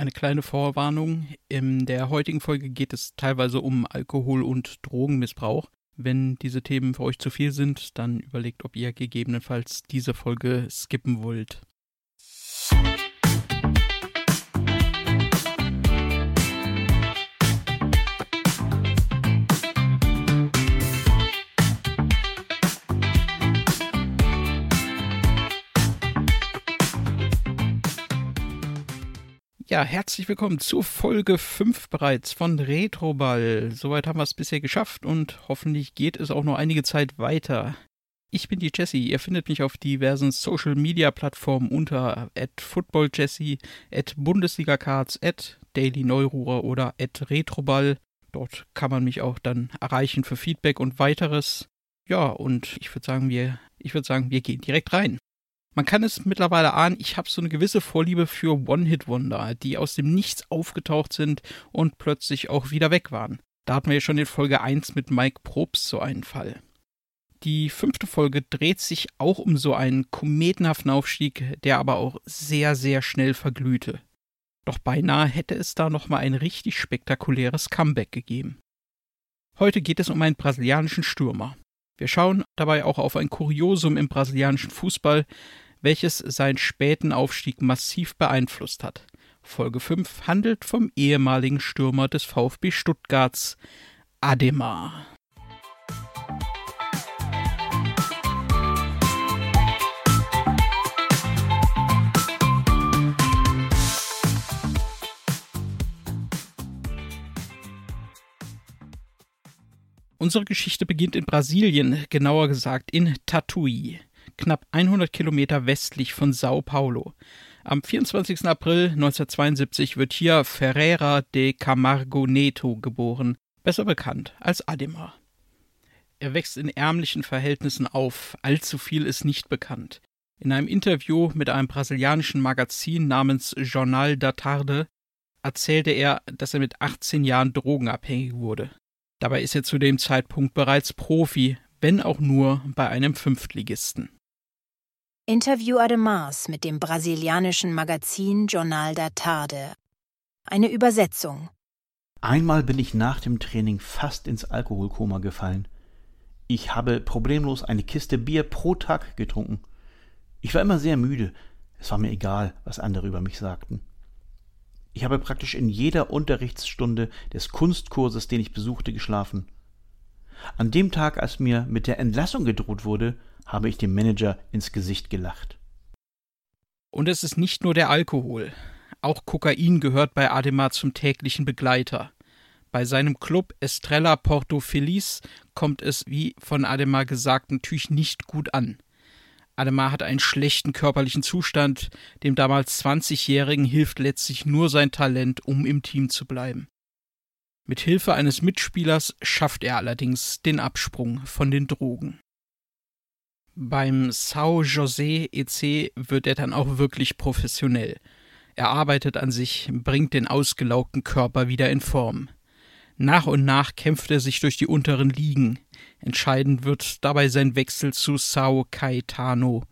Eine kleine Vorwarnung. In der heutigen Folge geht es teilweise um Alkohol- und Drogenmissbrauch. Wenn diese Themen für euch zu viel sind, dann überlegt, ob ihr gegebenenfalls diese Folge skippen wollt. Ja, herzlich willkommen zur Folge 5 bereits von Retroball. Soweit haben wir es bisher geschafft und hoffentlich geht es auch noch einige Zeit weiter. Ich bin die Jessie. Ihr findet mich auf diversen Social-Media-Plattformen unter @footballjessie, @bundesliga-cards, @dailyneururer oder @retroball. Dort kann man mich auch dann erreichen für Feedback und weiteres. Ja, und ich würde sagen, wir gehen direkt rein. Man kann es mittlerweile ahnen, ich habe so eine gewisse Vorliebe für One-Hit-Wonder, die aus dem Nichts aufgetaucht sind und plötzlich auch wieder weg waren. Da hatten wir ja schon in Folge 1 mit Mike Probst so einen Fall. Die 5. Folge dreht sich auch um so einen kometenhaften Aufstieg, der aber auch sehr, sehr schnell verglühte. Doch beinahe hätte es da nochmal ein richtig spektakuläres Comeback gegeben. Heute geht es um einen brasilianischen Stürmer. Wir schauen dabei auch auf ein Kuriosum im brasilianischen Fußball, welches seinen späten Aufstieg massiv beeinflusst hat. Folge 5 handelt vom ehemaligen Stürmer des VfB Stuttgarts, Ademar. Unsere Geschichte beginnt in Brasilien, genauer gesagt in Tatuí, knapp 100 Kilometer westlich von São Paulo. Am 24. April 1972 wird hier Ferreira de Camargo Neto geboren, besser bekannt als Ademar. Er wächst in ärmlichen Verhältnissen auf, allzu viel ist nicht bekannt. In einem Interview mit einem brasilianischen Magazin namens Jornal da Tarde erzählte er, dass er mit 18 Jahren drogenabhängig wurde. Dabei ist er zu dem Zeitpunkt bereits Profi, wenn auch nur bei einem Fünftligisten. Interview Ademars mit dem brasilianischen Magazin Jornal da Tarde. Eine Übersetzung. Einmal bin ich nach dem Training fast ins Alkoholkoma gefallen. Ich habe problemlos eine Kiste Bier pro Tag getrunken. Ich war immer sehr müde. Es war mir egal, was andere über mich sagten. Ich habe praktisch in jeder Unterrichtsstunde des Kunstkurses, den ich besuchte, geschlafen. An dem Tag, als mir mit der Entlassung gedroht wurde, habe ich dem Manager ins Gesicht gelacht. Und es ist nicht nur der Alkohol. Auch Kokain gehört bei Ademar zum täglichen Begleiter. Bei seinem Club Estrela Porto Feliz kommt es, wie von Ademar gesagt, natürlich nicht gut an. Ademar hat einen schlechten körperlichen Zustand, dem damals 20-Jährigen hilft letztlich nur sein Talent, um im Team zu bleiben. Mit Hilfe eines Mitspielers schafft er allerdings den Absprung von den Drogen. Beim São José EC wird er dann auch wirklich professionell. Er arbeitet an sich, bringt den ausgelaugten Körper wieder in Form. Nach und nach kämpft er sich durch die unteren Ligen. Entscheidend wird dabei sein Wechsel zu São Caetano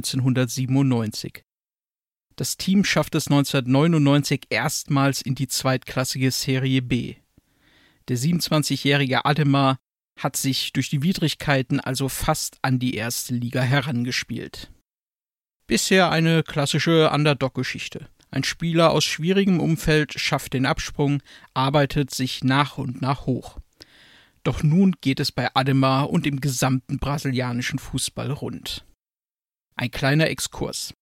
1997. Das Team schafft es 1999 erstmals in die zweitklassige Serie B. Der 27-jährige Ademar hat sich durch die Widrigkeiten also fast an die erste Liga herangespielt. Bisher eine klassische Underdog-Geschichte. Ein Spieler aus schwierigem Umfeld schafft den Absprung, arbeitet sich nach und nach hoch. Doch nun geht es bei Ademar und im gesamten brasilianischen Fußball rund. Ein kleiner Exkurs.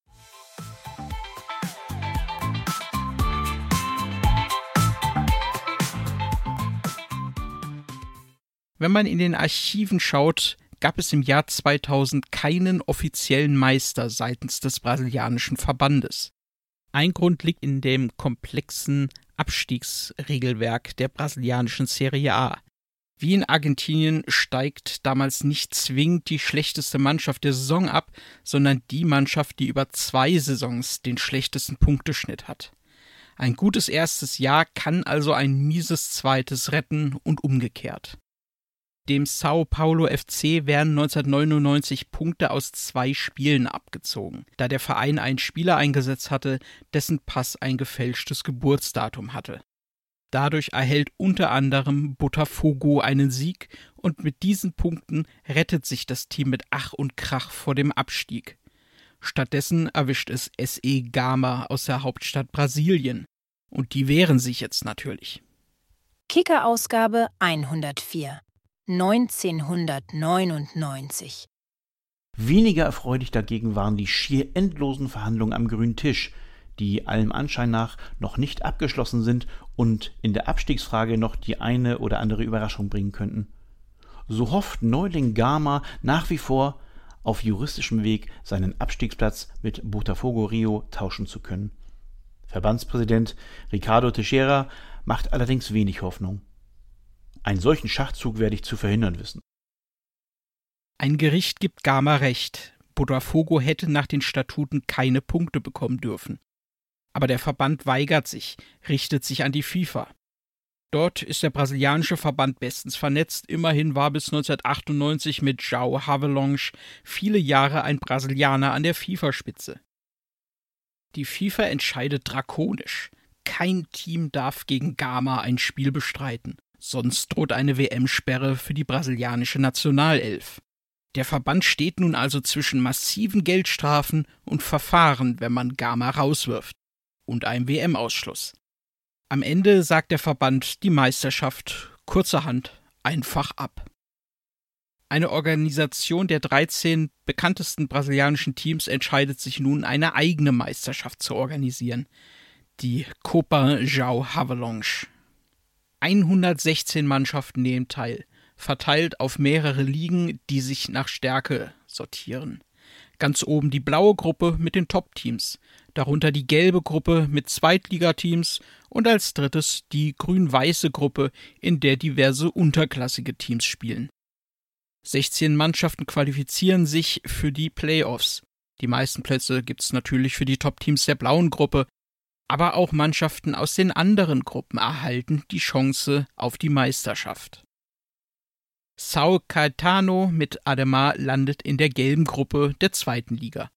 Wenn man in den Archiven schaut, gab es im Jahr 2000 keinen offiziellen Meister seitens des brasilianischen Verbandes. Ein Grund liegt in dem komplexen Abstiegsregelwerk der brasilianischen Serie A. Wie in Argentinien steigt damals nicht zwingend die schlechteste Mannschaft der Saison ab, sondern die Mannschaft, die über 2 Saisons den schlechtesten Punkteschnitt hat. Ein gutes erstes Jahr kann also ein mieses zweites retten und umgekehrt. Dem Sao Paulo FC werden 1999 Punkte aus 2 Spielen abgezogen, da der Verein einen Spieler eingesetzt hatte, dessen Pass ein gefälschtes Geburtsdatum hatte. Dadurch erhält unter anderem Botafogo einen Sieg und mit diesen Punkten rettet sich das Team mit Ach und Krach vor dem Abstieg. Stattdessen erwischt es SE Gama aus der Hauptstadt Brasilien. Und die wehren sich jetzt natürlich. Kicker-Ausgabe 104, 1999. Weniger erfreulich dagegen waren die schier endlosen Verhandlungen am grünen Tisch, die allem Anschein nach noch nicht abgeschlossen sind und in der Abstiegsfrage noch die eine oder andere Überraschung bringen könnten. So hofft Neuling Gama nach wie vor, auf juristischem Weg seinen Abstiegsplatz mit Botafogo Rio tauschen zu können. Verbandspräsident Ricardo Teixeira macht allerdings wenig Hoffnung. Einen solchen Schachzug werde ich zu verhindern wissen. Ein Gericht gibt Gama recht. Botafogo hätte nach den Statuten keine Punkte bekommen dürfen. Aber der Verband weigert sich, richtet sich an die FIFA. Dort ist der brasilianische Verband bestens vernetzt. Immerhin war bis 1998 mit João Havelange viele Jahre ein Brasilianer an der FIFA-Spitze. Die FIFA entscheidet drakonisch. Kein Team darf gegen Gama ein Spiel bestreiten, sonst droht eine WM-Sperre für die brasilianische Nationalelf. Der Verband steht nun also zwischen massiven Geldstrafen und Verfahren, wenn man Gama rauswirft, und einem WM-Ausschluss. Am Ende sagt der Verband die Meisterschaft kurzerhand einfach ab. Eine Organisation der 13 bekanntesten brasilianischen Teams entscheidet sich nun, eine eigene Meisterschaft zu organisieren, die Copa João Havelange. 116 Mannschaften nehmen teil, verteilt auf mehrere Ligen, die sich nach Stärke sortieren. Ganz oben die blaue Gruppe mit den Top-Teams, darunter die gelbe Gruppe mit Zweitligateams und als drittes die grün-weiße Gruppe, in der diverse unterklassige Teams spielen. 16 Mannschaften qualifizieren sich für die Playoffs. Die meisten Plätze gibt es natürlich für die Top-Teams der blauen Gruppe, aber auch Mannschaften aus den anderen Gruppen erhalten die Chance auf die Meisterschaft. São Caetano mit Ademar landet in der gelben Gruppe der zweiten Liga.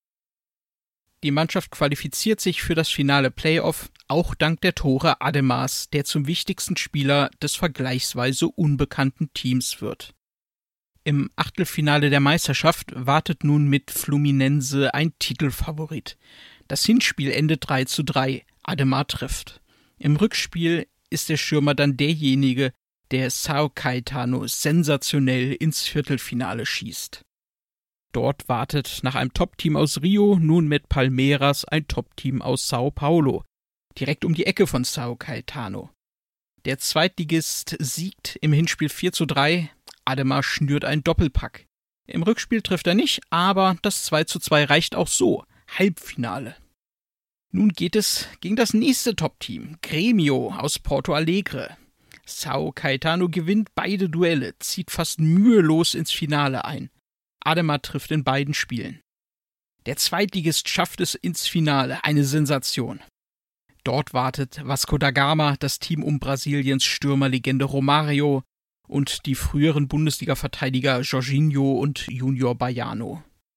Die Mannschaft qualifiziert sich für das finale Playoff, auch dank der Tore Ademars, der zum wichtigsten Spieler des vergleichsweise unbekannten Teams wird. Im Achtelfinale der Meisterschaft wartet nun mit Fluminense ein Titelfavorit. Das Hinspiel endet 3:3, Ademar trifft. Im Rückspiel ist der Stürmer dann derjenige, der São Caetano sensationell ins Viertelfinale schießt. Dort wartet nach einem Top-Team aus Rio nun mit Palmeiras ein Top-Team aus Sao Paulo, direkt um die Ecke von São Caetano. Der Zweitligist siegt im Hinspiel 4:3, Ademar schnürt einen Doppelpack. Im Rückspiel trifft er nicht, aber das 2:2 reicht auch so, Halbfinale. Nun geht es gegen das nächste Top-Team, Grêmio aus Porto Alegre. São Caetano gewinnt beide Duelle, zieht fast mühelos ins Finale ein. Ademar trifft in beiden Spielen. Der Zweitligist schafft es ins Finale, eine Sensation. Dort wartet Vasco da Gama, das Team um Brasiliens Stürmerlegende Romário und die früheren Bundesliga-Verteidiger Jorginho und Júnior Baiano.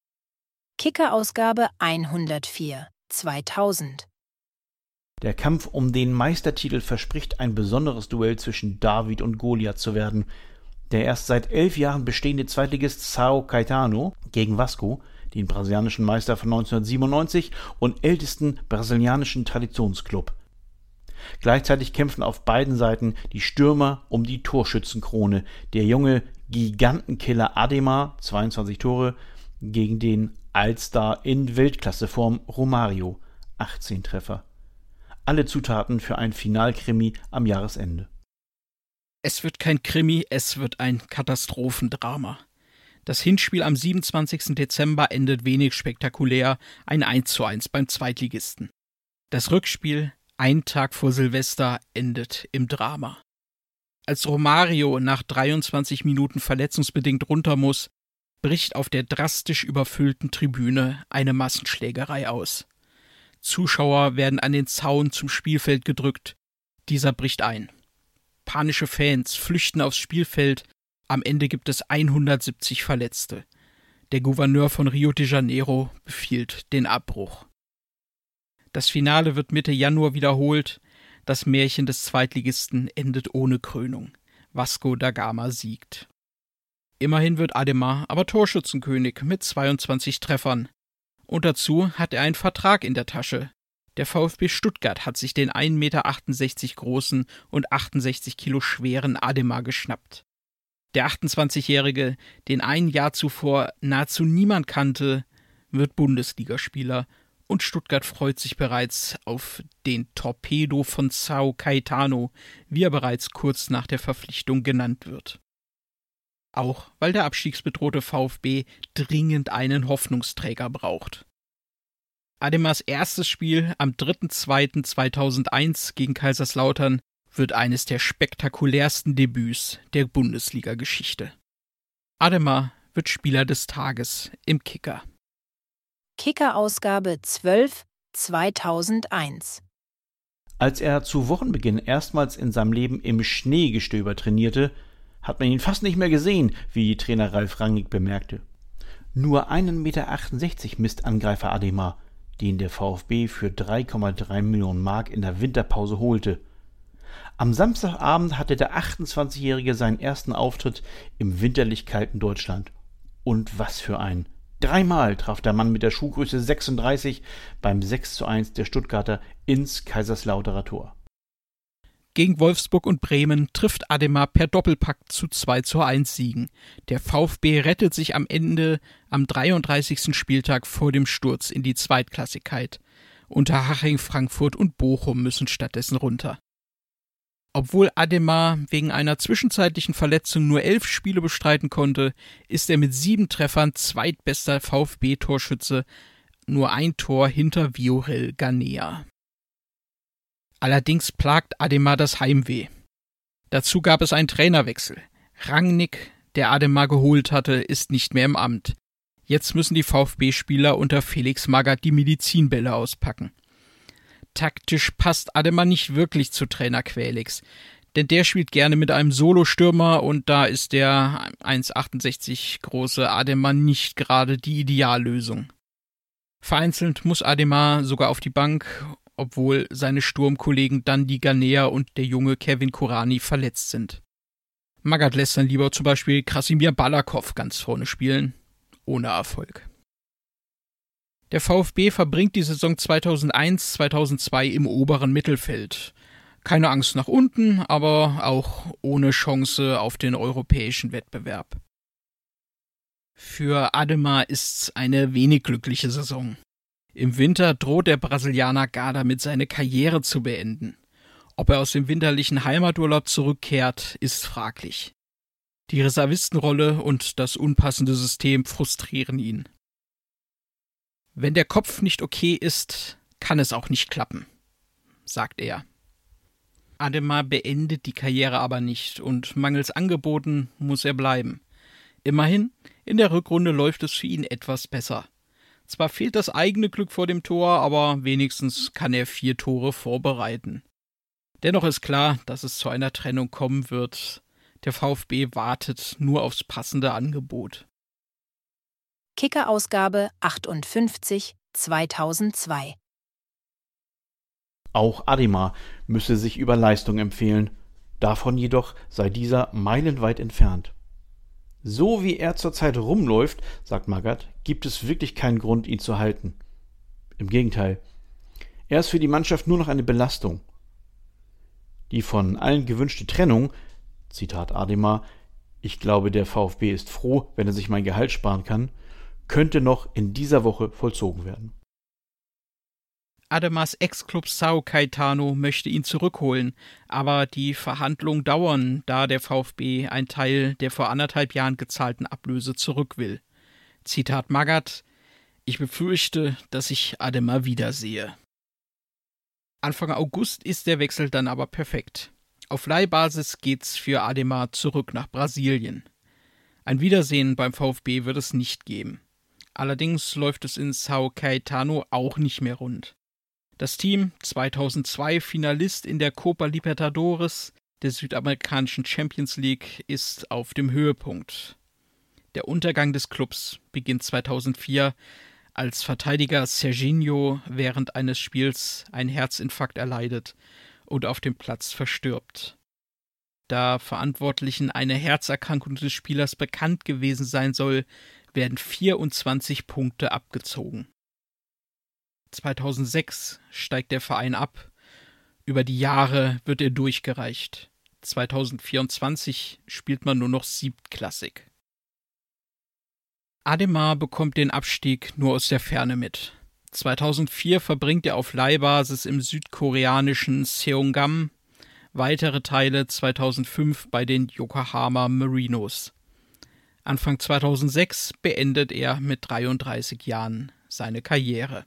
Kicker-Ausgabe 104, 2000. Der Kampf um den Meistertitel verspricht ein besonderes Duell zwischen David und Goliath zu werden. Der erst seit 11 Jahren bestehende Zweitligist São Caetano gegen Vasco, den brasilianischen Meister von 1997 und ältesten brasilianischen Traditionsclub. Gleichzeitig kämpfen auf beiden Seiten die Stürmer um die Torschützenkrone. Der junge Gigantenkiller Ademar, 22 Tore, gegen den Allstar in Weltklasseform Romário, 18 Treffer. Alle Zutaten für ein Finalkrimi am Jahresende. Es wird kein Krimi, es wird ein Katastrophendrama. Das Hinspiel am 27. Dezember endet wenig spektakulär, ein 1:1 beim Zweitligisten. Das Rückspiel, einen Tag vor Silvester, endet im Drama. Als Romário nach 23 Minuten verletzungsbedingt runter muss, bricht auf der drastisch überfüllten Tribüne eine Massenschlägerei aus. Zuschauer werden an den Zaun zum Spielfeld gedrückt. Dieser bricht ein. Panische Fans flüchten aufs Spielfeld. Am Ende gibt es 170 Verletzte. Der Gouverneur von Rio de Janeiro befiehlt den Abbruch. Das Finale wird Mitte Januar wiederholt. Das Märchen des Zweitligisten endet ohne Krönung. Vasco da Gama siegt. Immerhin wird Ademar aber Torschützenkönig mit 22 Treffern. Und dazu hat er einen Vertrag in der Tasche. Der VfB Stuttgart hat sich den 1,68 Meter großen und 68 Kilo schweren Ademar geschnappt. Der 28-Jährige, den ein Jahr zuvor nahezu niemand kannte, wird Bundesligaspieler und Stuttgart freut sich bereits auf den Torpedo von São Caetano, wie er bereits kurz nach der Verpflichtung genannt wird. Auch weil der abstiegsbedrohte VfB dringend einen Hoffnungsträger braucht. Ademars erstes Spiel am 3.2.2001 gegen Kaiserslautern wird eines der spektakulärsten Debüts der Bundesliga-Geschichte. Ademar wird Spieler des Tages im Kicker. Kicker-Ausgabe 12/2001. Als er zu Wochenbeginn erstmals in seinem Leben im Schneegestöber trainierte, hat man ihn fast nicht mehr gesehen, wie Trainer Ralf Rangnick bemerkte. Nur 1,68 Meter misst Angreifer Ademar, den der VfB für 3,3 Millionen Mark in der Winterpause holte. Am Samstagabend hatte der 28-Jährige seinen ersten Auftritt im winterlich kalten Deutschland. Und was für ein! 3-mal traf der Mann mit der Schuhgröße 36 beim 6:1 der Stuttgarter ins Kaiserslauterer Tor. Gegen Wolfsburg und Bremen trifft Ademar per Doppelpack zu 2:1 Siegen. Der VfB rettet sich am Ende am 33. Spieltag vor dem Sturz in die Zweitklassigkeit. Unterhaching, Frankfurt und Bochum müssen stattdessen runter. Obwohl Ademar wegen einer zwischenzeitlichen Verletzung nur 11 Spiele bestreiten konnte, ist er mit 7 Treffern zweitbester VfB-Torschütze, nur ein Tor hinter Viorel Ganea. Allerdings plagt Ademar das Heimweh. Dazu gab es einen Trainerwechsel. Rangnick, der Ademar geholt hatte, ist nicht mehr im Amt. Jetzt müssen die VfB-Spieler unter Felix Magath die Medizinbälle auspacken. Taktisch passt Ademar nicht wirklich zu Trainer Quälix, denn der spielt gerne mit einem Solostürmer und da ist der 1,68 große Ademar nicht gerade die Ideallösung. Vereinzelt muss Ademar sogar auf die Bank, obwohl seine Sturmkollegen Dandi Ganea und der junge Kevin Kurani verletzt sind. Magath lässt dann lieber zum Beispiel Krasimir Balakow ganz vorne spielen, ohne Erfolg. Der VfB verbringt die Saison 2001/2002 im oberen Mittelfeld. Keine Angst nach unten, aber auch ohne Chance auf den europäischen Wettbewerb. Für Ademar ist's eine wenig glückliche Saison. Im Winter droht der Brasilianer gar damit, seine Karriere zu beenden. Ob er aus dem winterlichen Heimaturlaub zurückkehrt, ist fraglich. Die Reservistenrolle und das unpassende System frustrieren ihn. Wenn der Kopf nicht okay ist, kann es auch nicht klappen, sagt er. Ademar beendet die Karriere aber nicht und mangels Angeboten muss er bleiben. Immerhin, in der Rückrunde läuft es für ihn etwas besser. Zwar fehlt das eigene Glück vor dem Tor, aber wenigstens kann er 4 Tore vorbereiten. Dennoch ist klar, dass es zu einer Trennung kommen wird. Der VfB wartet nur aufs passende Angebot. Kicker-Ausgabe 58/2002. Auch Ademar müsse sich über Leistung empfehlen, davon jedoch sei dieser meilenweit entfernt. So wie er zurzeit rumläuft, sagt Magath, gibt es wirklich keinen Grund, ihn zu halten. Im Gegenteil, er ist für die Mannschaft nur noch eine Belastung. Die von allen gewünschte Trennung, Zitat Ademar, ich glaube, der VfB ist froh, wenn er sich mein Gehalt sparen kann, könnte noch in dieser Woche vollzogen werden. Ademars Ex-Club São Caetano möchte ihn zurückholen, aber die Verhandlungen dauern, da der VfB einen Teil der vor 1,5 Jahren gezahlten Ablöse zurück will. Zitat Magath: Ich befürchte, dass ich Ademar wiedersehe. Anfang August ist der Wechsel dann aber perfekt. Auf Leihbasis geht's für Ademar zurück nach Brasilien. Ein Wiedersehen beim VfB wird es nicht geben. Allerdings läuft es in São Caetano auch nicht mehr rund. Das Team, 2002 Finalist in der Copa Libertadores, der südamerikanischen Champions League ist auf dem Höhepunkt. Der Untergang des Clubs beginnt 2004, als Verteidiger Serginho während eines Spiels einen Herzinfarkt erleidet und auf dem Platz verstirbt. Da Verantwortlichen eine Herzerkrankung des Spielers bekannt gewesen sein soll, werden 24 Punkte abgezogen. 2006 steigt der Verein ab. Über die Jahre wird er durchgereicht. 2024 spielt man nur noch siebtklassig. Ademar bekommt den Abstieg nur aus der Ferne mit. 2004 verbringt er auf Leihbasis im südkoreanischen Seonggam, weitere Teile 2005 bei den Yokohama Marinos. Anfang 2006 beendet er mit 33 Jahren seine Karriere.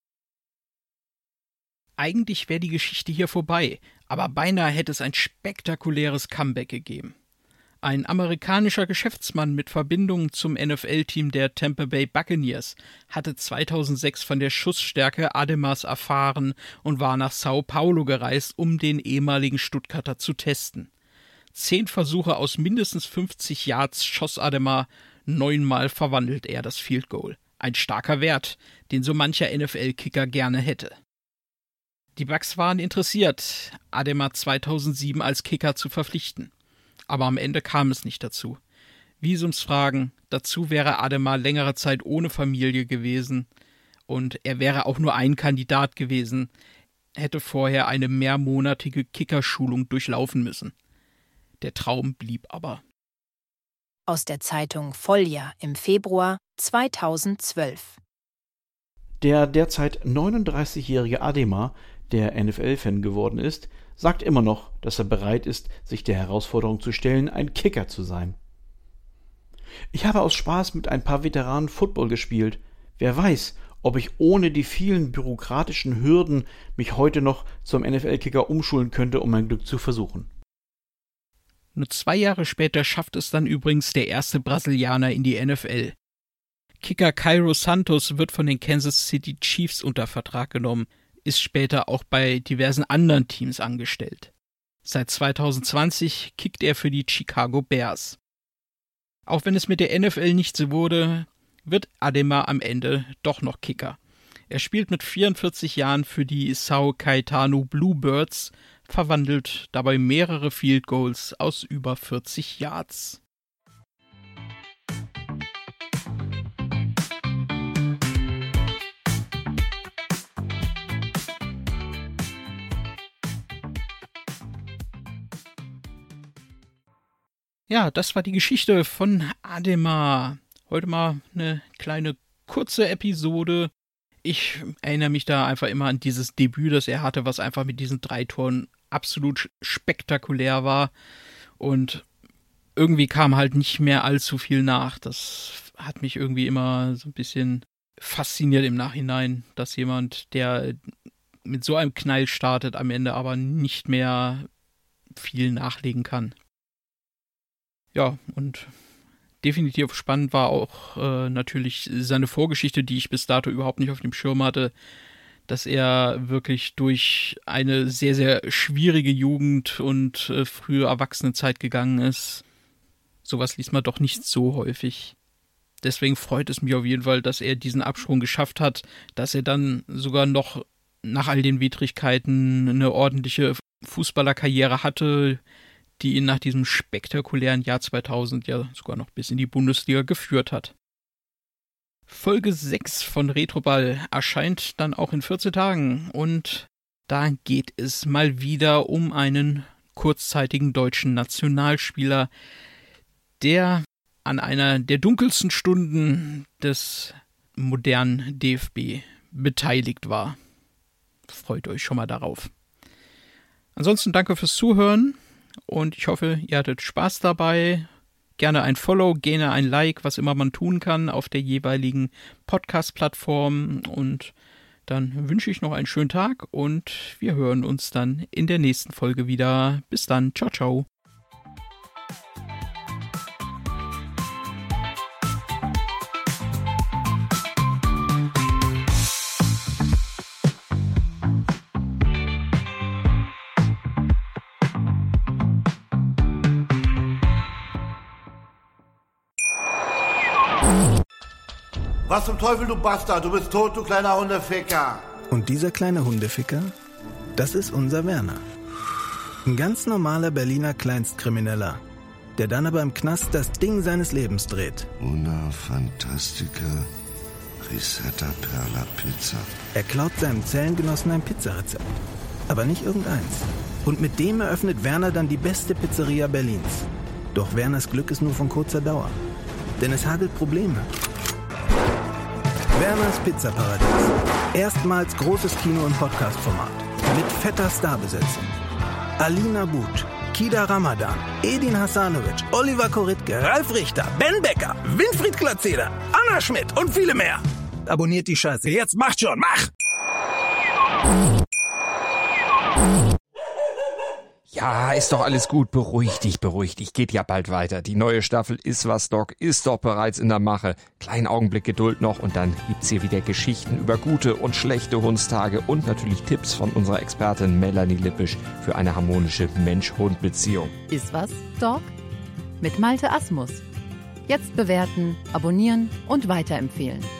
Eigentlich wäre die Geschichte hier vorbei, aber beinahe hätte es ein spektakuläres Comeback gegeben. Ein amerikanischer Geschäftsmann mit Verbindungen zum NFL-Team der Tampa Bay Buccaneers hatte 2006 von der Schussstärke Ademars erfahren und war nach Sao Paulo gereist, um den ehemaligen Stuttgarter zu testen. 10 Versuche aus mindestens 50 Yards schoss Ademar, 9-mal verwandelt er das Field Goal. Ein starker Wert, den so mancher NFL-Kicker gerne hätte. Die Bucs waren interessiert, Ademar 2007 als Kicker zu verpflichten. Aber am Ende kam es nicht dazu. Visumsfragen, dazu wäre Ademar längere Zeit ohne Familie gewesen und er wäre auch nur ein Kandidat gewesen, hätte vorher eine mehrmonatige Kickerschulung durchlaufen müssen. Der Traum blieb aber. Aus der Zeitung Folja im Februar 2012. Der derzeit 39-jährige Ademar, der NFL-Fan geworden ist, sagt immer noch, dass er bereit ist, sich der Herausforderung zu stellen, ein Kicker zu sein. Ich habe aus Spaß mit ein paar Veteranen Football gespielt. Wer weiß, ob ich ohne die vielen bürokratischen Hürden mich heute noch zum NFL-Kicker umschulen könnte, um mein Glück zu versuchen. Nur 2 Jahre später schafft es dann übrigens der erste Brasilianer in die NFL. Kicker Cairo Santos wird von den Kansas City Chiefs unter Vertrag genommen, ist später auch bei diversen anderen Teams angestellt. Seit 2020 kickt er für die Chicago Bears. Auch wenn es mit der NFL nicht so wurde, wird Ademar am Ende doch noch Kicker. Er spielt mit 44 Jahren für die São Caetano Bluebirds, verwandelt dabei mehrere Field Goals aus über 40 Yards. Ja, das war die Geschichte von Ademar. Heute mal eine kleine kurze Episode. Ich erinnere mich da einfach immer an dieses Debüt, das er hatte, was einfach mit diesen 3 Toren absolut spektakulär war. Und irgendwie kam halt nicht mehr allzu viel nach. Das hat mich irgendwie immer so ein bisschen fasziniert im Nachhinein, dass jemand, der mit so einem Knall startet, am Ende aber nicht mehr viel nachlegen kann. Ja, und definitiv spannend war auch natürlich seine Vorgeschichte, die ich bis dato überhaupt nicht auf dem Schirm hatte, dass er wirklich durch eine sehr, sehr schwierige Jugend und frühe Erwachsenenzeit gegangen ist. Sowas liest man doch nicht so häufig. Deswegen freut es mich auf jeden Fall, dass er diesen Absprung geschafft hat, dass er dann sogar noch nach all den Widrigkeiten eine ordentliche Fußballerkarriere hatte, die ihn nach diesem spektakulären Jahr 2000 ja sogar noch bis in die Bundesliga geführt hat. Folge 6 von Retroball erscheint dann auch in 14 Tagen und da geht es mal wieder um einen kurzzeitigen deutschen Nationalspieler, der an einer der dunkelsten Stunden des modernen DFB beteiligt war. Freut euch schon mal darauf. Ansonsten danke fürs Zuhören. Und ich hoffe, ihr hattet Spaß dabei. Gerne ein Follow, gerne ein Like, was immer man tun kann auf der jeweiligen Podcast-Plattform. Und dann wünsche ich noch einen schönen Tag und wir hören uns dann in der nächsten Folge wieder. Bis dann. Ciao, ciao. Was zum Teufel, du Bastard? Du bist tot, du kleiner Hundeficker. Und dieser kleine Hundeficker, das ist unser Werner. Ein ganz normaler Berliner Kleinstkrimineller, der dann aber im Knast das Ding seines Lebens dreht. Una Fantastica Risetta Perla Pizza. Er klaut seinem Zellengenossen ein Pizzarezept, aber nicht irgendeins. Und mit dem eröffnet Werner dann die beste Pizzeria Berlins. Doch Werners Glück ist nur von kurzer Dauer, denn es hagelt Probleme. Werners Pizzaparadies. Erstmals großes Kino- und Podcast-Format. Mit fetter Starbesetzung. Alina But, Kida Ramadan, Edin Hasanovic, Oliver Koritke, Ralf Richter, Ben Becker, Winfried Glatzeder, Anna Schmidt und viele mehr. Abonniert die Scheiße. Jetzt macht schon, mach! Ja, ist doch alles gut. Beruhig dich. Geht ja bald weiter. Die neue Staffel Iswas Dog ist doch bereits in der Mache. Kleinen Augenblick Geduld noch und dann gibt's hier wieder Geschichten über gute und schlechte Hundstage und natürlich Tipps von unserer Expertin Melanie Lippisch für eine harmonische Mensch-Hund-Beziehung. Iswas Dog? Mit Malte Asmus. Jetzt bewerten, abonnieren und weiterempfehlen.